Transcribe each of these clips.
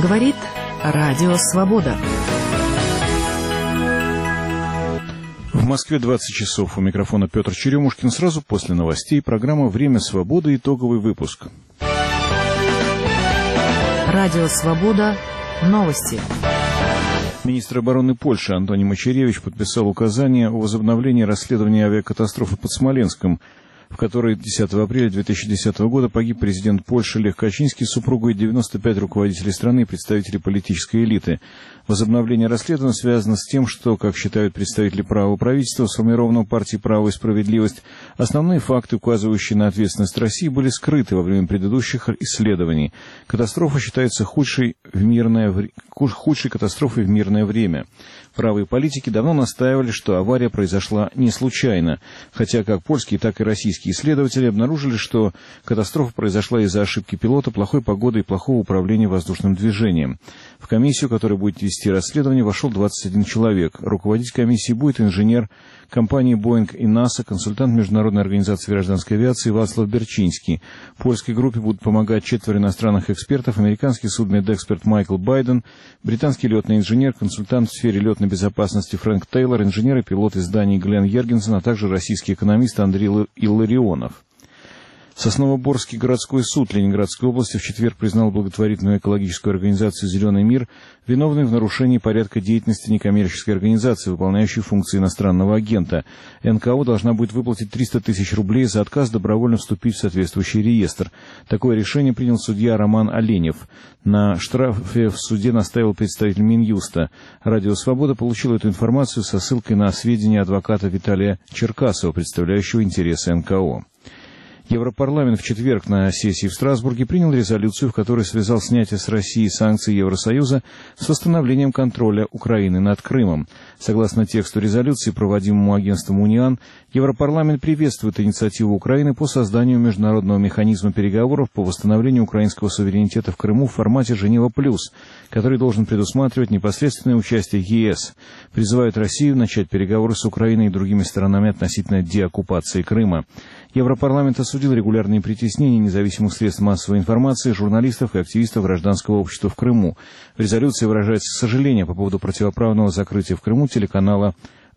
Говорит Радио Свобода. В Москве 20 часов. У микрофона Петр Черемушкин. Сразу после новостей программа «Время свободы». Итоговый выпуск. Радио Свобода. Новости. Министр обороны Польши Антоний Мачеревич подписал указание о возобновлении расследования авиакатастрофы под Смоленском, в которой 10 апреля 2010 года погиб президент Польши Лех Качинский с супругой, 95 руководителей страны и представителей политической элиты. Возобновление расследования связано с тем, что, как считают представители правого правительства, сформированного партией «Право и справедливость», основные факты, указывающие на ответственность России, были скрыты во время предыдущих исследований. Катастрофа считается худшей катастрофой в мирное время. Правые политики давно настаивали, что авария произошла не случайно, хотя как польские, так и российские исследователи обнаружили, что катастрофа произошла из-за ошибки пилота, плохой погоды и плохого управления воздушным движением. В комиссию, которая будет вести расследование, вошел 21 человек. Руководить комиссией будет инженер компании Boeing и НАСА, консультант Международной организации гражданской авиации Вацлав Берчинский. Польской группе будут помогать 4 иностранных экспертов: американский судмедэксперт Майкл Байден, британский летный инженер, консультант в сфере летной безопасности Фрэнк Тейлор, инженер и пилот из Дании Глен Йергенсен, а также российский экономист Андрей Илларионов. Сосновоборский городской суд Ленинградской области в четверг признал благотворительную экологическую организацию «Зеленый мир» виновной в нарушении порядка деятельности некоммерческой организации, выполняющей функции иностранного агента. НКО должна будет выплатить 300 тысяч рублей за отказ добровольно вступить в соответствующий реестр. Такое решение принял судья Роман Оленев. На штрафе в суде настаивал представитель Минюста. Радио «Свобода» получило эту информацию со ссылкой на сведения адвоката Виталия Черкасова, представляющего интересы НКО. Европарламент в четверг на сессии в Страсбурге принял резолюцию, в которой связал снятие с России санкций Евросоюза с восстановлением контроля Украины над Крымом. Согласно тексту резолюции, проводимому агентством УНИАН, Европарламент приветствует инициативу Украины по созданию международного механизма переговоров по восстановлению украинского суверенитета в Крыму в формате «Женева плюс», который должен предусматривать непосредственное участие ЕС. Призывают Россию начать переговоры с Украиной и другими сторонами относительно деоккупации Крыма. Европарламент осудил регулярные притеснения независимых средств массовой информации, журналистов и активистов гражданского общества в Крыму. В резолюции выражается сожаление по поводу противоправного закрытия в Крыму телеканала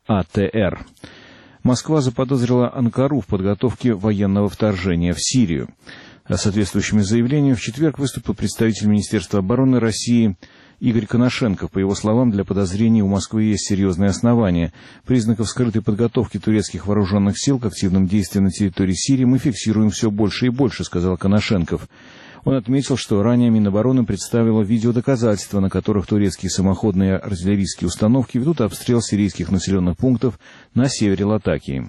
АТР. Москва заподозрила Анкару в подготовке военного вторжения в Сирию. Соответствующими заявлениями в четверг выступил представитель Министерства обороны России Игорь Коношенков. По его словам, для подозрений у Москвы есть серьезные основания. Признаков скрытой подготовки турецких вооруженных сил к активным действиям на территории Сирии мы фиксируем все больше и больше, сказал Коношенков. Он отметил, что ранее Минобороны представило видеодоказательства, на которых турецкие самоходные артиллерийские установки ведут обстрел сирийских населенных пунктов на севере Латакии.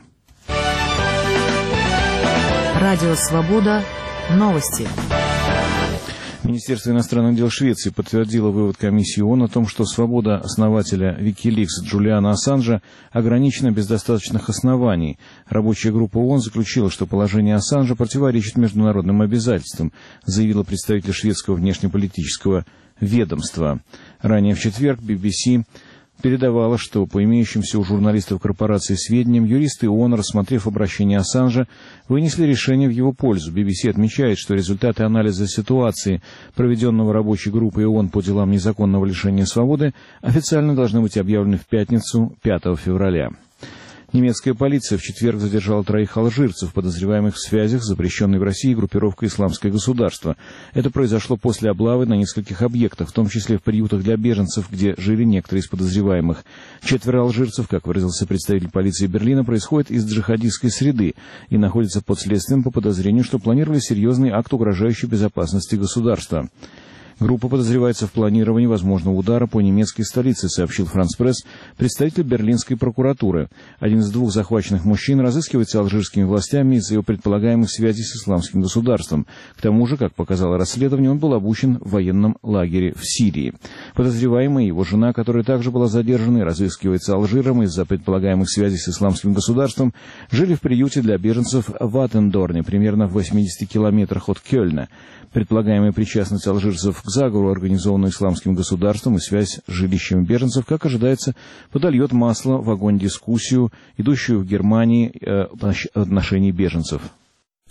Радио «Свобода». Новости. Министерство иностранных дел Швеции подтвердило вывод комиссии ООН о том, что свобода основателя Wikileaks Джулиана Ассанжа ограничена без достаточных оснований. Рабочая группа ООН заключила, что положение Ассанжа противоречит международным обязательствам, заявила представитель шведского внешнеполитического ведомства. Ранее в четверг BBC передавала, что по имеющимся у журналистов корпорации сведениям, юристы ООН, рассмотрев обращение Ассанжа, вынесли решение в его пользу. BBC отмечает, что результаты анализа ситуации, проведенного рабочей группой ООН по делам незаконного лишения свободы, официально должны быть объявлены в пятницу, 5 февраля. Немецкая полиция в четверг задержала 3 алжирцев, подозреваемых в связях с запрещенной в России группировкой «Исламское государство». Это произошло после облавы на нескольких объектах, в том числе в приютах для беженцев, где жили некоторые из подозреваемых. 4 алжирцев, как выразился представитель полиции Берлина, происходят из джихадистской среды и находятся под следствием по подозрению, что планировали серьезный акт, угрожающий безопасности государства. Группа подозревается в планировании возможного удара по немецкой столице, сообщил Франс Пресс представитель берлинской прокуратуры. Один из 2 захваченных мужчин разыскивается алжирскими властями из-за его предполагаемых связей с исламским государством. К тому же, как показало расследование, он был обучен в военном лагере в Сирии. Подозреваемый и его жена, которая также была задержана и разыскивается Алжиром из-за предполагаемых связей с исламским государством, жили в приюте для беженцев в Аттендорне, примерно в 80 километрах от Кёльна. Предполагаемая причастность алжирцев к заговору, организованному исламским государством, и связь с жилищами беженцев, как ожидается, подольет масло в огонь дискуссию, идущую в Германии в отношении беженцев.